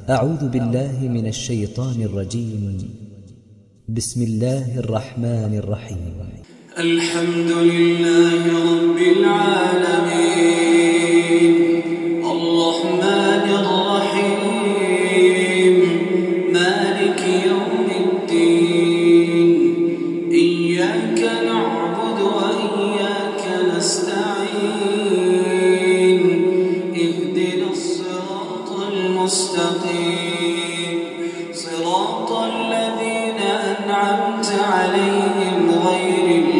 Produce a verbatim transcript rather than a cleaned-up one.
أعوذ بالله من الشيطان الرجيم. بسم الله الرحمن الرحيم. الحمد لله رب العالمين الرحمن الرحيم مالك يوم الدين إياك نعبد وإياك نستعين اهدنا الصراط المستقيم صراط الذين أنعمت عليهم غير